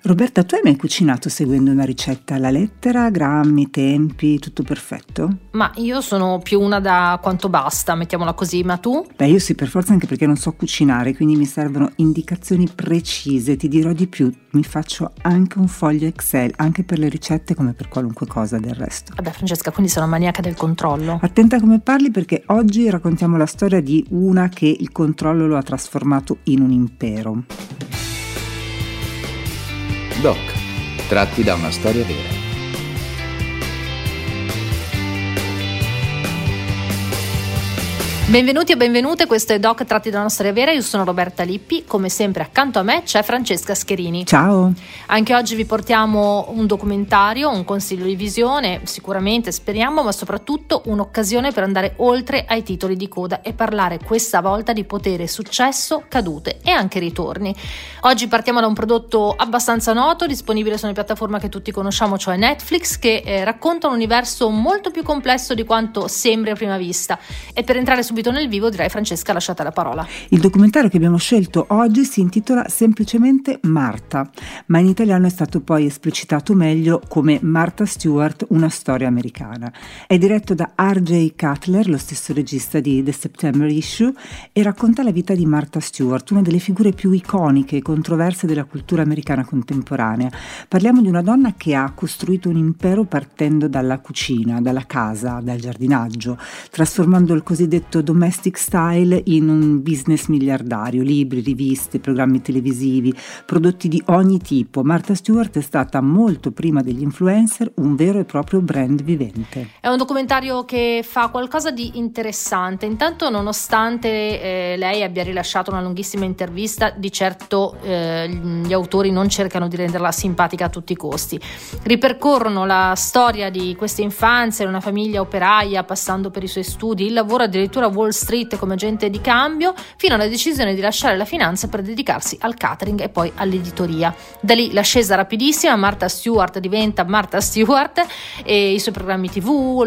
Roberta, tu hai mai cucinato seguendo una ricetta alla lettera, grammi, tempi, tutto perfetto? Ma io sono più una da quanto basta, mettiamola così, ma tu? Beh, io sì, per forza, anche perché non so cucinare, quindi mi servono indicazioni precise. Ti dirò di più, mi faccio anche un foglio Excel, anche per le ricette come per qualunque cosa del resto. Vabbè Francesca, quindi sono maniaca del controllo. Attenta come parli, perché oggi raccontiamo la storia di una che il controllo lo ha trasformato in un impero. Doc, tratti da una storia vera. Benvenuti e benvenute, questo è Doc tratti da una storia vera, io sono Roberta Lippi, come sempre accanto a me c'è Francesca Scherini. Ciao! Anche oggi vi portiamo un documentario, un consiglio di visione, sicuramente, speriamo, ma soprattutto un'occasione per andare oltre ai titoli di coda e parlare questa volta di potere, successo, cadute e anche ritorni. Oggi partiamo da un prodotto abbastanza noto, disponibile su una piattaforma che tutti conosciamo, cioè Netflix, che racconta un universo molto più complesso di quanto sembri a prima vista. E per entrare subito nel vivo, direi, Francesca, lasciate la parola. Il documentario che abbiamo scelto oggi si intitola semplicemente Martha, ma in italiano è stato poi esplicitato meglio come Martha Stewart, una storia americana. È diretto da R.J. Cutler, lo stesso regista di The September Issue, e racconta la vita di Martha Stewart, una delle figure più iconiche e controverse della cultura americana contemporanea. Parliamo di una donna che ha costruito un impero partendo dalla cucina, dalla casa, dal giardinaggio, trasformando il cosiddetto domestic style in un business miliardario, libri, riviste, programmi televisivi, prodotti di ogni tipo. Martha Stewart è stata molto prima degli influencer un vero e proprio brand vivente. È un documentario che fa qualcosa di interessante. Intanto, nonostante lei abbia rilasciato una lunghissima intervista, di certo gli autori non cercano di renderla simpatica a tutti i costi. Ripercorrono la storia di questa infanzia in una famiglia operaia, passando per i suoi studi, il lavoro, addirittura Wall Street come agente di cambio, fino alla decisione di lasciare la finanza per dedicarsi al catering e poi all'editoria. Da lì l'ascesa rapidissima, Martha Stewart diventa Martha Stewart, e i suoi programmi TV,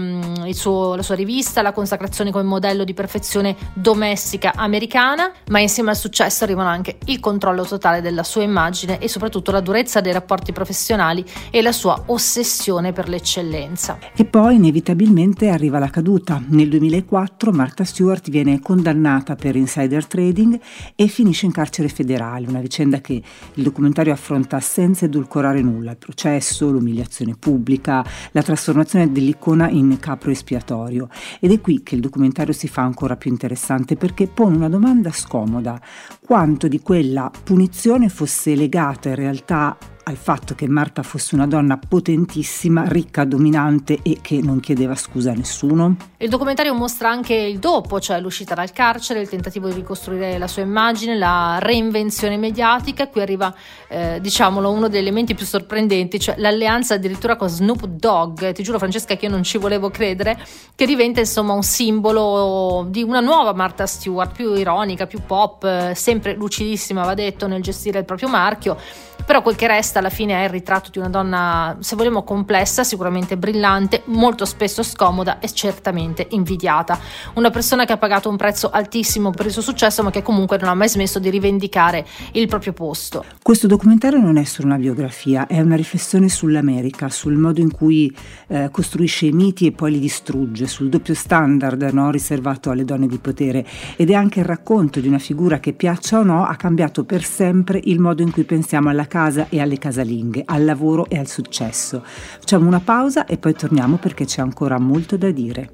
la sua rivista, la consacrazione come modello di perfezione domestica americana, ma insieme al successo arrivano anche il controllo totale della sua immagine e soprattutto la durezza dei rapporti professionali e la sua ossessione per l'eccellenza. E poi inevitabilmente arriva la caduta. Nel 2004 Martha Stewart viene condannata per insider trading e finisce in carcere federale, una vicenda che il documentario affronta senza edulcorare nulla: il processo, l'umiliazione pubblica, la trasformazione dell'icona in capro espiatorio. Ed è qui che il documentario si fa ancora più interessante, perché pone una domanda scomoda: quanto di quella punizione fosse legata in realtà al fatto che Martha fosse una donna potentissima, ricca, dominante e che non chiedeva scusa a nessuno? Il documentario mostra anche il dopo, cioè l'uscita dal carcere, il tentativo di ricostruire la sua immagine, la reinvenzione mediatica. Qui arriva, diciamolo, uno degli elementi più sorprendenti, cioè l'alleanza addirittura con Snoop Dogg. Ti giuro, Francesca, che io non ci volevo credere, che diventa insomma un simbolo di una nuova Martha Stewart, più ironica, più pop, sempre lucidissima, va detto, nel gestire il proprio marchio. Però quel che resta alla fine è il ritratto di una donna, se vogliamo, complessa, sicuramente brillante, molto spesso scomoda e certamente invidiata. Una persona che ha pagato un prezzo altissimo per il suo successo, ma che comunque non ha mai smesso di rivendicare il proprio posto. Questo documentario non è solo una biografia, è una riflessione sull'America, sul modo in cui costruisce i miti e poi li distrugge, sul doppio standard, no, riservato alle donne di potere, ed è anche il racconto di una figura che, piaccia o no, ha cambiato per sempre il modo in cui pensiamo alla casa e alle casalinghe, al lavoro e al successo. Facciamo una pausa e poi torniamo, perché c'è ancora molto da dire.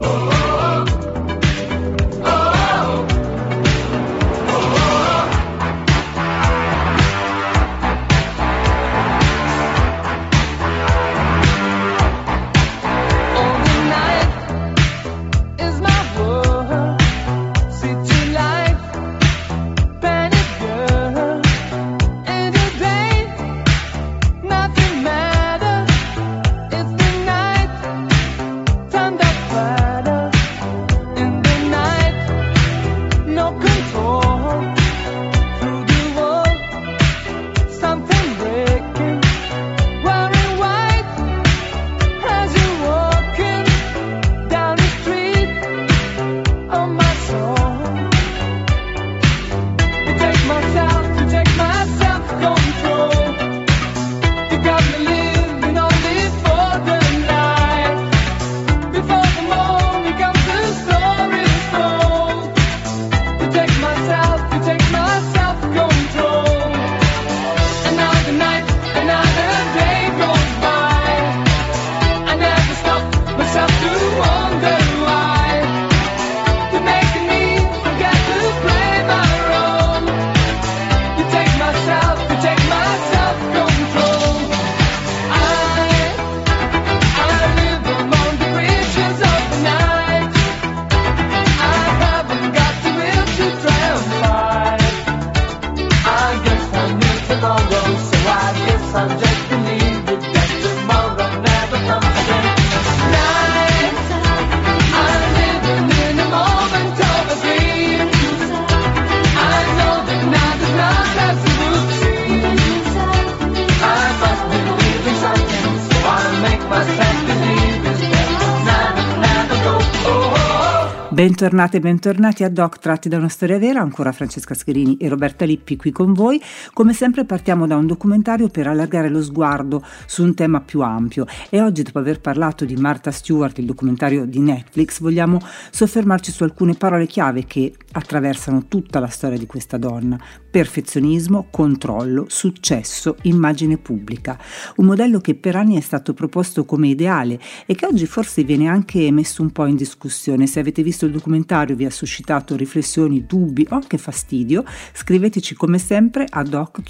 Bentornate e bentornati a Doc tratti da una storia vera, ancora Francesca Scherini e Roberta Lippi qui con voi. Come sempre partiamo da un documentario per allargare lo sguardo su un tema più ampio e oggi, dopo aver parlato di Martha Stewart, il documentario di Netflix, vogliamo soffermarci su alcune parole chiave che attraversano tutta la storia di questa donna: perfezionismo, controllo, successo, immagine pubblica. Un modello che per anni è stato proposto come ideale e che oggi forse viene anche messo un po' in discussione. Se avete visto il documentario, vi ha suscitato riflessioni, dubbi o anche fastidio, scriveteci come sempre a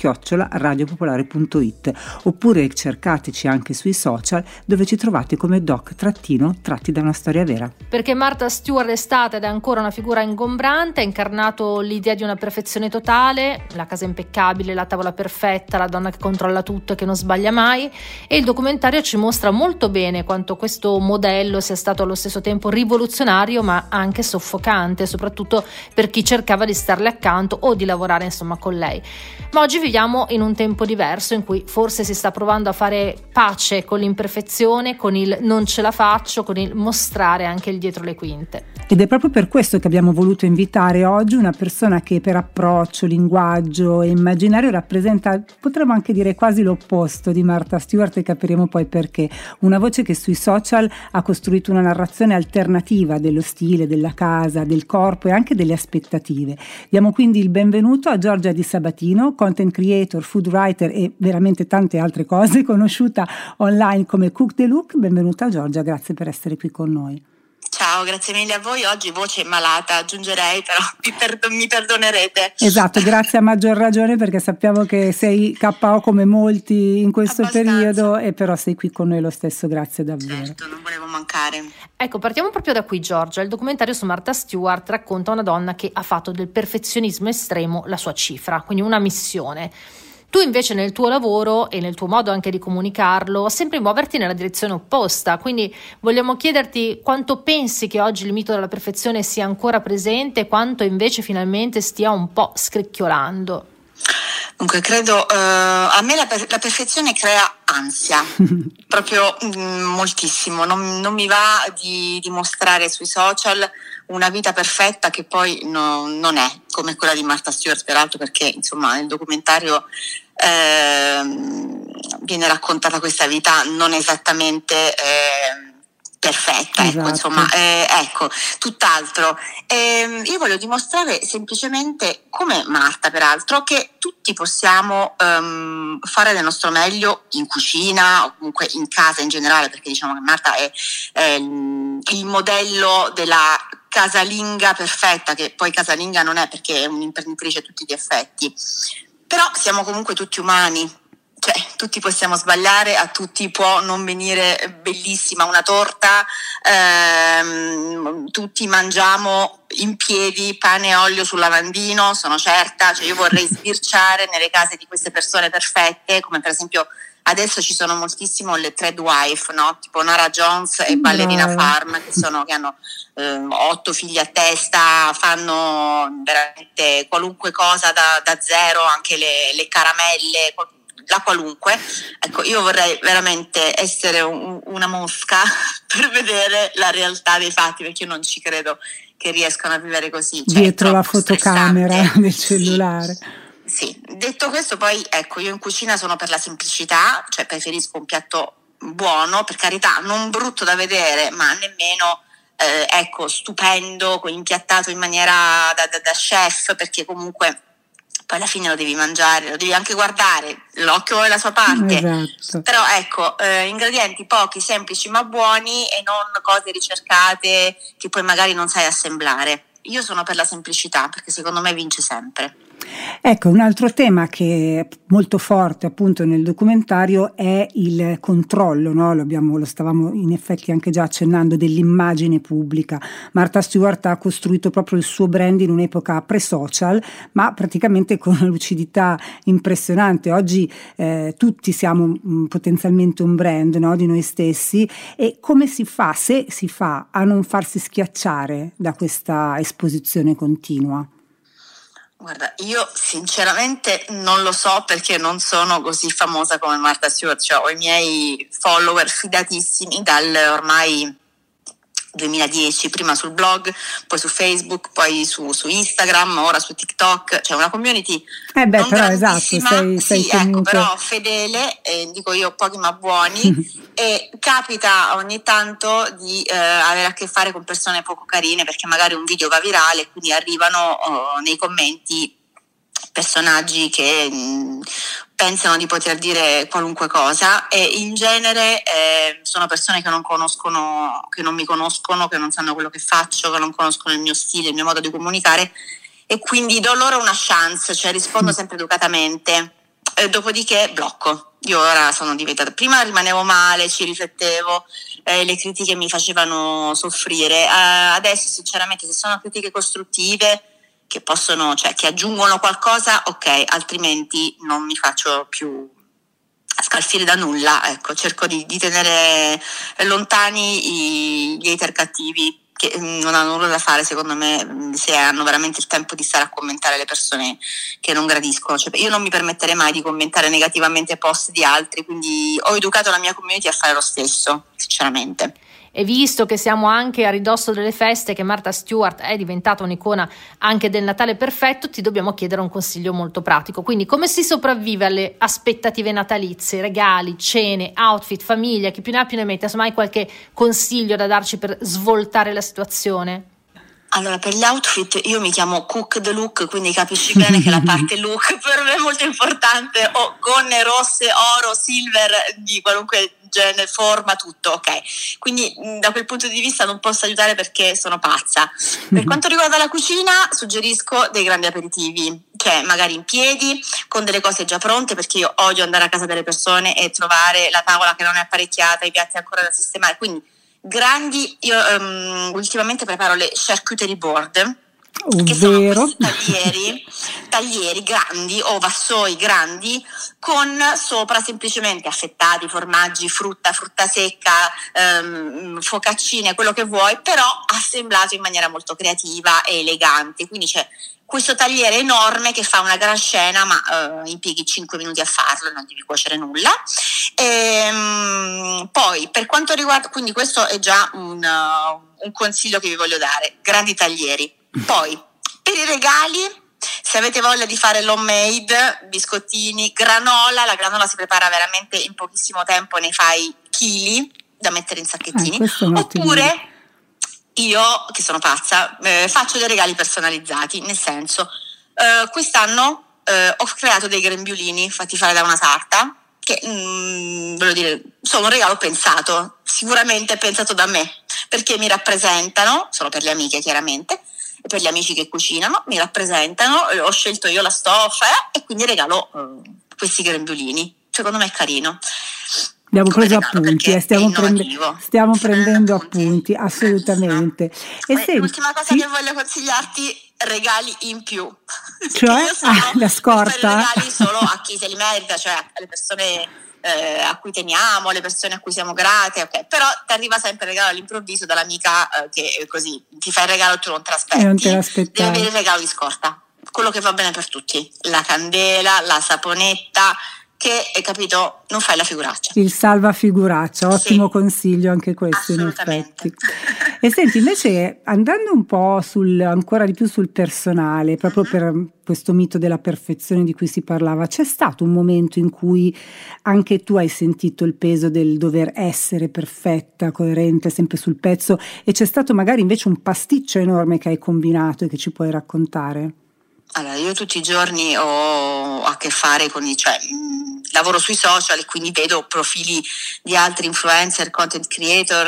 doc@radiopopolare.it oppure cercateci anche sui social, dove ci trovate come tratti da una storia vera. Perché Martha Stewart è stata ed è ancora una figura ingombrante, ha incarnato l'idea di una perfezione totale, la casa impeccabile, la tavola perfetta, la donna che controlla tutto e che non sbaglia mai, e il documentario ci mostra molto bene quanto questo modello sia stato allo stesso tempo rivoluzionario ma anche soffocante, soprattutto per chi cercava di starle accanto o di lavorare con lei. Ma oggi viviamo in un tempo diverso in cui forse si sta provando a fare pace con l'imperfezione, con il non ce la faccio, con il mostrare anche il dietro le quinte. Ed è proprio per questo che abbiamo voluto invitare oggi una persona che per approccio, linguaggio e immaginario rappresenta, potremmo anche dire, quasi l'opposto di Martha Stewart, e capiremo poi perché. Una voce che sui social ha costruito una narrazione alternativa dello stile, della casa, del corpo e anche delle aspettative. Diamo quindi il benvenuto a Giorgia Di Sabatino, content creator, food writer e veramente tante altre cose, conosciuta online come Cook the Look. Benvenuta Giorgia, grazie per essere qui con noi. Ciao, grazie mille a voi. Oggi voce malata, aggiungerei, però mi perdonerete. Esatto, grazie a maggior ragione, perché sappiamo che sei KO come molti in questo periodo, e però sei qui con noi lo stesso, grazie davvero. Certo, non volevo mancare. Ecco, partiamo proprio da qui, Giorgia. Il documentario su Martha Stewart racconta una donna che ha fatto del perfezionismo estremo la sua cifra, quindi una missione. Tu invece nel tuo lavoro e nel tuo modo anche di comunicarlo sembri muoverti nella direzione opposta, quindi vogliamo chiederti quanto pensi che oggi il mito della perfezione sia ancora presente e quanto invece finalmente stia un po' scricchiolando. Dunque, credo a me la perfezione crea ansia, proprio moltissimo. Non mi va di mostrare sui social una vita perfetta che poi non è come quella di Martha Stewart, peraltro, perché insomma nel documentario viene raccontata questa vita non esattamente perfetta, esatto. Ecco, insomma, ecco, tutt'altro. Io voglio dimostrare semplicemente, come Martha peraltro, che tutti possiamo fare del nostro meglio in cucina o comunque in casa in generale, perché diciamo che Martha è il modello della casalinga perfetta, che poi casalinga non è, perché è un'imprenditrice a tutti gli effetti, però siamo comunque tutti umani. Cioè, tutti possiamo sbagliare, a tutti può non venire bellissima una torta, tutti mangiamo in piedi pane e olio sul lavandino, sono certa. Cioè, io vorrei sbirciare nelle case di queste persone perfette, come per esempio adesso ci sono moltissimo le thread wife, no? Tipo Nara Jones e Ballerina Farm, che hanno 8 figli a testa, fanno veramente qualunque cosa da zero, anche le caramelle, la qualunque. Ecco, io vorrei veramente essere una mosca per vedere la realtà dei fatti, perché io non ci credo che riescano a vivere così. Cioè, dietro la fotocamera del cellulare. Sì, detto questo, poi ecco, io in cucina sono per la semplicità, cioè preferisco un piatto buono, per carità, non brutto da vedere, ma nemmeno ecco, stupendo, impiattato in maniera da chef, perché comunque poi alla fine lo devi mangiare, lo devi anche guardare, l'occhio è la sua parte. Esatto. Però ecco, ingredienti pochi, semplici ma buoni, e non cose ricercate che poi magari non sai assemblare. Io sono per la semplicità, perché secondo me vince sempre. Ecco, un altro tema che è molto forte appunto nel documentario è il controllo, no? Lo stavamo in effetti anche già accennando, dell'immagine pubblica. Martha Stewart ha costruito proprio il suo brand in un'epoca pre-social, ma praticamente con una lucidità impressionante. Oggi tutti siamo potenzialmente un brand, no? Di noi stessi, e come si fa, se si fa, a non farsi schiacciare da questa esposizione continua? Guarda, io sinceramente non lo so, perché non sono così famosa come Martha Stewart, cioè ho i miei follower fidatissimi dal ormai 2010, prima sul blog, poi su Facebook, poi su Instagram, ora su TikTok, cioè una community non però esatto, sei sì, ecco, però fedele, dico io pochi ma buoni, e capita ogni tanto di avere a che fare con persone poco carine, perché magari un video va virale e quindi arrivano nei commenti personaggi che pensano di poter dire qualunque cosa, e in genere sono persone che non conoscono, che non mi conoscono, che non sanno quello che faccio, che non conoscono il mio stile, il mio modo di comunicare, e quindi do loro una chance, cioè rispondo sempre educatamente, dopodiché blocco. Io ora sono diventata, prima rimanevo male, ci riflettevo, le critiche mi facevano soffrire, adesso sinceramente se sono critiche costruttive che possono, cioè che aggiungono qualcosa, ok, altrimenti non mi faccio più scalfire da nulla, ecco, cerco di tenere lontani gli hater cattivi, che non hanno nulla da fare secondo me, se hanno veramente il tempo di stare a commentare le persone che non gradiscono. Cioè, io non mi permetterei mai di commentare negativamente post di altri, quindi ho educato la mia community a fare lo stesso, sinceramente. E visto che siamo anche a ridosso delle feste, che Martha Stewart è diventata un'icona anche del Natale perfetto, ti dobbiamo chiedere un consiglio molto pratico. Quindi come si sopravvive alle aspettative natalizie, regali, cene, outfit, famiglia, chi più ne ha più ne mette? Insomma, hai qualche consiglio da darci per svoltare la situazione? Allora, per gli outfit io mi chiamo Cook the Look, quindi capisci bene che la parte look per me è molto importante. Ho gonne rosse, oro, silver, di qualunque genere, forma, tutto, ok. Quindi da quel punto di vista non posso aiutare perché sono pazza. Per quanto riguarda la cucina, suggerisco dei grandi aperitivi, cioè magari in piedi, con delle cose già pronte, perché io odio andare a casa delle persone e trovare la tavola che non è apparecchiata, i piatti ancora da sistemare, quindi grandi. Io ultimamente preparo le charcuterie board, che sono questi taglieri grandi o vassoi grandi con sopra semplicemente affettati formaggi, frutta secca, focaccine, quello che vuoi, però assemblato in maniera molto creativa e elegante. Quindi c'è questo tagliere enorme che fa una gran scena, ma impieghi 5 minuti a farlo, non devi cuocere nulla. Poi per quanto riguarda, quindi questo è già un consiglio che vi voglio dare, grandi taglieri. Poi per i regali, se avete voglia di fare l'homemade, biscottini, granola, la granola si prepara veramente in pochissimo tempo, ne fai chili da mettere in sacchettini, oppure io, che sono pazza, faccio dei regali personalizzati, nel senso, quest'anno ho creato dei grembiulini fatti fare da una sarta, che voglio dire, sono un regalo pensato, sicuramente pensato da me, perché mi rappresentano, sono per le amiche chiaramente, e per gli amici che cucinano, mi rappresentano, ho scelto io la stoffa e quindi regalo questi grembiulini. Secondo me è carino. Abbiamo preso appunti, stiamo prendendo appunti, assolutamente. E senti, l'ultima cosa che voglio consigliarti, regali in più. Cioè, la scorta? Per regali solo a chi se li merita, cioè alle persone a cui teniamo, alle persone a cui siamo grate, ok. Però ti arriva sempre il regalo all'improvviso dall'amica che così ti fa il regalo e tu non te l'aspetti. Devi avere il regalo di scorta, quello che va bene per tutti, la candela, la saponetta, che hai capito, non fai la figuraccia. Il salva figuraccia, ottimo consiglio anche questo in effetti. E senti, invece andando un po' ancora di più sul personale, proprio per questo mito della perfezione di cui si parlava, c'è stato un momento in cui anche tu hai sentito il peso del dover essere perfetta, coerente, sempre sul pezzo, e c'è stato magari invece un pasticcio enorme che hai combinato e che ci puoi raccontare? Allora, io tutti i giorni ho a che fare con lavoro sui social e quindi vedo profili di altri influencer, content creator,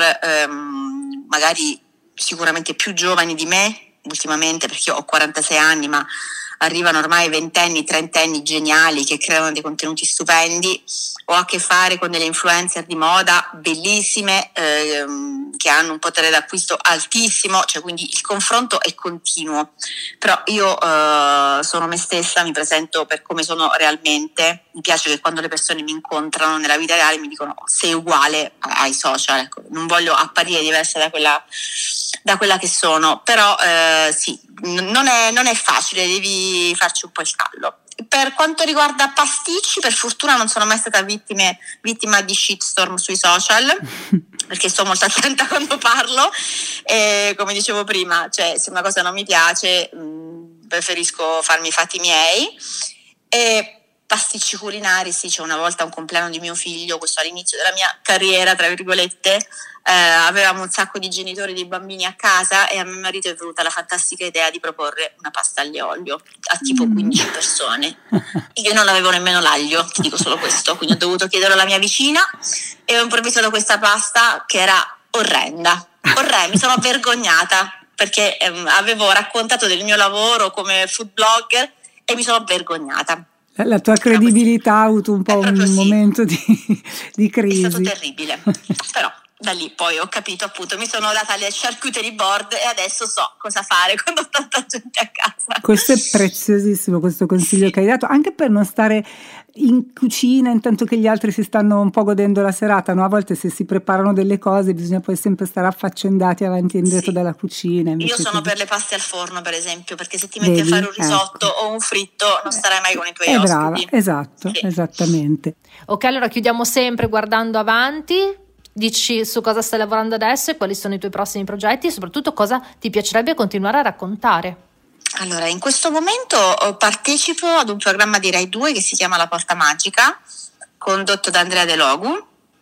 magari sicuramente più giovani di me ultimamente, perché io ho 46 anni, ma arrivano ormai ventenni, trentenni geniali che creano dei contenuti stupendi. Ho a che fare con delle influencer di moda bellissime, che hanno un potere d'acquisto altissimo, cioè quindi il confronto è continuo. Però io sono me stessa, mi presento per come sono realmente. Mi piace che quando le persone mi incontrano nella vita reale mi dicono sei uguale ai social, ecco. Non voglio apparire diversa da quella che sono, però sì, non è facile, devi farci un po' il callo. Per quanto riguarda pasticci, per fortuna non sono mai stata vittima di shitstorm sui social, perché sto molto attenta quando parlo, e come dicevo prima, cioè se una cosa non mi piace preferisco farmi i fatti miei. E pasticci culinari, sì, c'è una volta un compleanno di mio figlio, questo all'inizio della mia carriera, tra virgolette, avevamo un sacco di genitori di bambini a casa e a mio marito è venuta la fantastica idea di proporre una pasta aglio e olio a tipo 15 persone. Io non avevo nemmeno l'aglio, ti dico solo questo, quindi ho dovuto chiederlo alla mia vicina e ho improvvisato questa pasta che era orrenda, mi sono vergognata perché avevo raccontato del mio lavoro come food blogger e mi sono vergognata. La tua credibilità ha avuto un po' un momento di crisi. È stato terribile, però da lì poi ho capito, appunto, mi sono data le charcuterie board e adesso so cosa fare quando ho tanta gente a casa. Questo è preziosissimo, questo consiglio che hai dato, anche per non stare in cucina intanto che gli altri si stanno un po' godendo la serata, no? A volte se si preparano delle cose bisogna poi sempre stare affaccendati avanti e indietro dalla cucina. Io sono per le paste al forno, per esempio, perché se ti metti a fare un risotto o un fritto non starai mai con i tuoi ospiti. Brava, esatto, sì. Esattamente. Ok, allora chiudiamo sempre guardando avanti. Dici su cosa stai lavorando adesso e quali sono i tuoi prossimi progetti e soprattutto cosa ti piacerebbe continuare a raccontare. Allora, in questo momento partecipo ad un programma di Rai 2 che si chiama La Porta Magica, condotto da Andrea De Logu,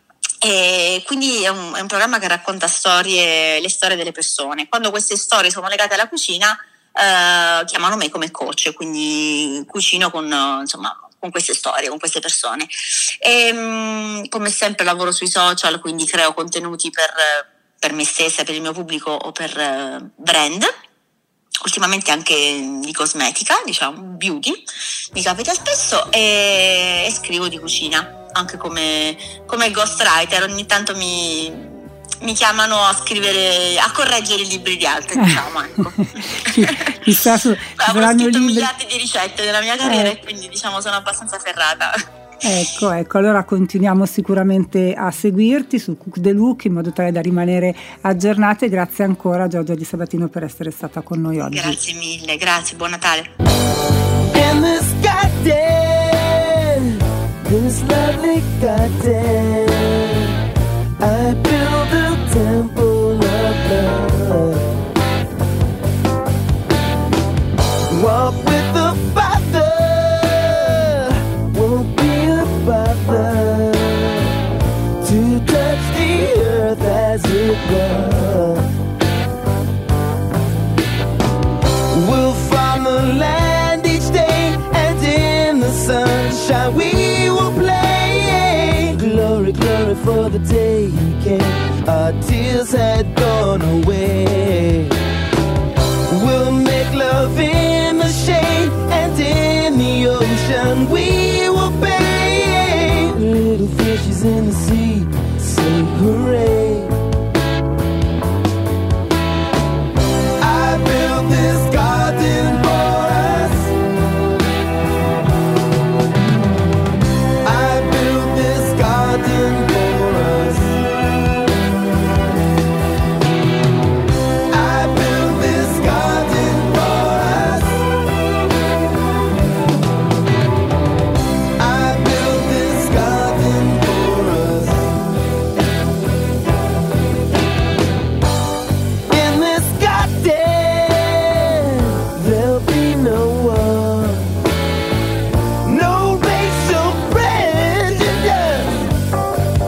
e quindi è un programma che racconta le storie delle persone. Quando queste storie sono legate alla cucina, chiamano me come coach, quindi cucino con queste storie, con queste persone. E come sempre lavoro sui social, quindi creo contenuti per me stessa, per il mio pubblico o per brand. Ultimamente anche di cosmetica, diciamo beauty, mi capita spesso, e scrivo di cucina, anche come ghostwriter. Ogni tanto mi chiamano a scrivere, a correggere i libri di altri, diciamo, ecco. Chissà ho scritto miliardi di ricette nella mia carriera e quindi diciamo sono abbastanza ferrata. Ecco, allora continuiamo sicuramente a seguirti su Cook the Look in modo tale da rimanere aggiornate. Grazie ancora Giorgia Di Sabatino per essere stata con noi oggi. Grazie mille, grazie, buon Natale. In this garden, this lovely garden, I build a temple of love. Walk with the Father, won't be a bother to touch the earth as it was. We'll farm the land each day, and in the sunshine we will play. Glory, glory for the day he came, our tears had gone away. We'll make love in the shade, and in the ocean we will bathe. Little fishes in the sea say hooray. I built this garden for us. I built this garden for us. I built this garden for us. I built this garden for us. In this garden, there'll be no war, no racial prejudice.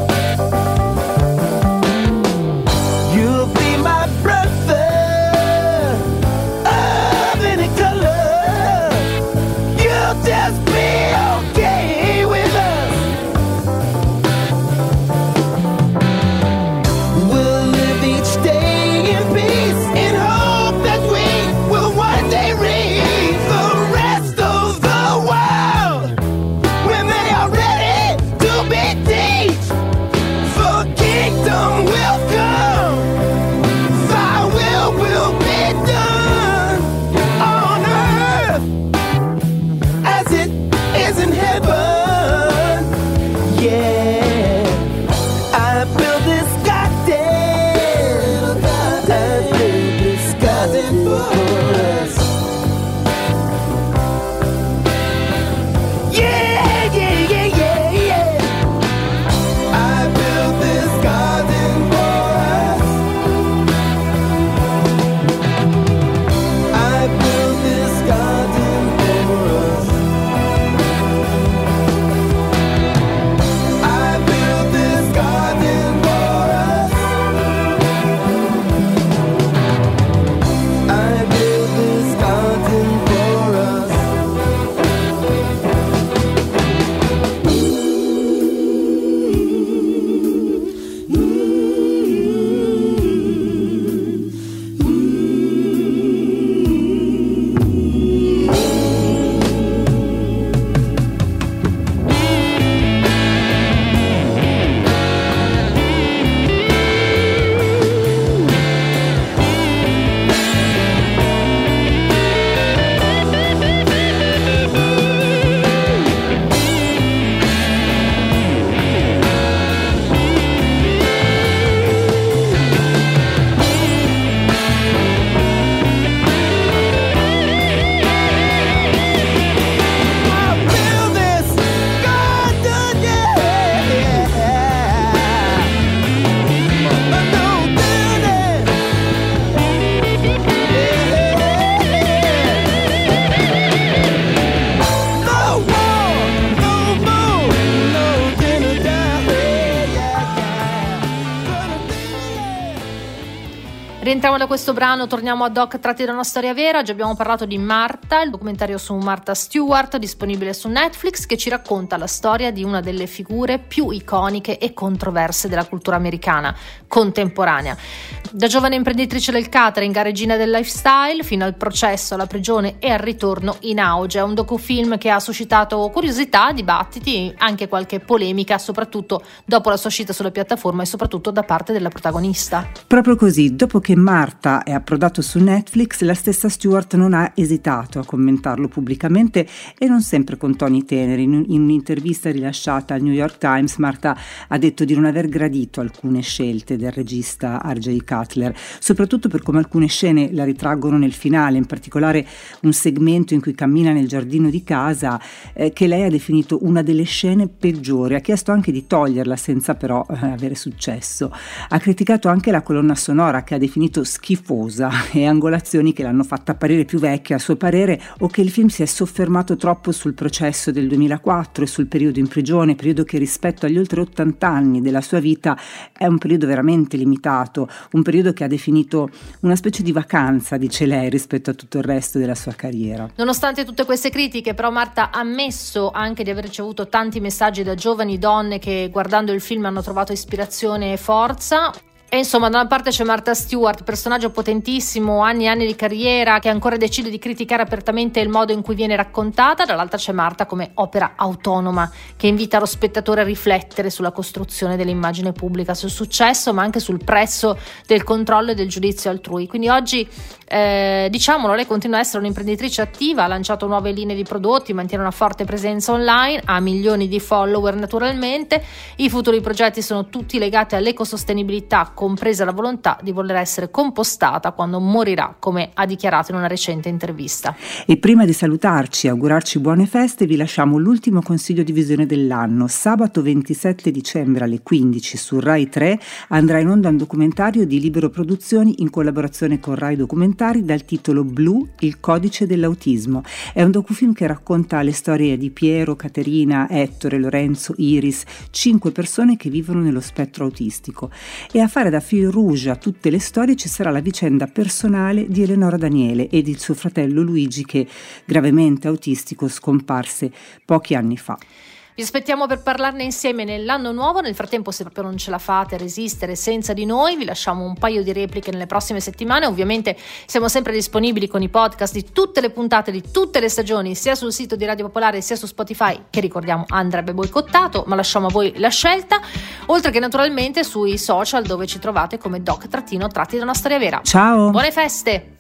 Rientriamo da questo brano, torniamo a Doc tratti da una storia vera. Oggi abbiamo parlato di Marta, il documentario su Martha Stewart, disponibile su Netflix, che ci racconta la storia di una delle figure più iconiche e controverse della cultura americana contemporanea. Da giovane imprenditrice del catering a regina del lifestyle, fino al processo, alla prigione e al ritorno in auge. È un docufilm che ha suscitato curiosità, dibattiti, anche qualche polemica, soprattutto dopo la sua uscita sulla piattaforma e soprattutto da parte della protagonista. Proprio così, dopo che Marta è approdato su Netflix, la stessa Stewart non ha esitato a commentarlo pubblicamente e non sempre con toni teneri. In un'intervista rilasciata al New York Times, Marta ha detto di non aver gradito alcune scelte del regista R.J. Cutler, soprattutto per come alcune scene la ritraggono nel finale, in particolare un segmento in cui cammina nel giardino di casa che lei ha definito una delle scene peggiori. Ha chiesto anche di toglierla senza però avere successo. Ha criticato anche la colonna sonora, che ha definito schifosa, e angolazioni che l'hanno fatta apparire più vecchia a suo parere, o che il film si è soffermato troppo sul processo del 2004 e sul periodo in prigione, periodo che rispetto agli oltre 80 anni della sua vita è un periodo veramente limitato, un periodo che ha definito una specie di vacanza, dice lei, rispetto a tutto il resto della sua carriera. Nonostante tutte queste critiche, però, Marta ha ammesso anche di aver ricevuto tanti messaggi da giovani donne che guardando il film hanno trovato ispirazione e forza. E insomma, da una parte c'è Martha Stewart, personaggio potentissimo, anni e anni di carriera, che ancora decide di criticare apertamente il modo in cui viene raccontata. Dall'altra c'è Marta come opera autonoma, che invita lo spettatore a riflettere sulla costruzione dell'immagine pubblica, sul successo ma anche sul prezzo del controllo e del giudizio altrui. Quindi oggi, diciamolo, lei continua a essere un'imprenditrice attiva, ha lanciato nuove linee di prodotti, mantiene una forte presenza online, ha milioni di follower naturalmente. I futuri progetti sono tutti legati all'ecosostenibilità, compresa la volontà di voler essere compostata quando morirà, come ha dichiarato in una recente intervista. E prima di salutarci e augurarci buone feste, vi lasciamo l'ultimo consiglio di visione dell'anno. Sabato 27 dicembre alle 15 su Rai 3 andrà in onda un documentario di Libero Produzioni in collaborazione con Rai Documentari dal titolo Blu, il codice dell'autismo. È un docufilm che racconta le storie di Piero, Caterina, Ettore, Lorenzo, Iris, 5 persone che vivono nello spettro autistico. E a fare da fil rouge a tutte le storie ci sarà la vicenda personale di Eleonora Daniele ed il suo fratello Luigi, che gravemente autistico scomparse pochi anni fa. Vi aspettiamo per parlarne insieme nell'anno nuovo. Nel frattempo, se proprio non ce la fate a resistere senza di noi, vi lasciamo un paio di repliche nelle prossime settimane. Ovviamente siamo sempre disponibili con i podcast di tutte le puntate di tutte le stagioni, sia sul sito di Radio Popolare sia su Spotify, che ricordiamo andrebbe boicottato, ma lasciamo a voi la scelta, oltre che naturalmente sui social, dove ci trovate come Doc-tratti da una storia vera. Ciao! Buone feste!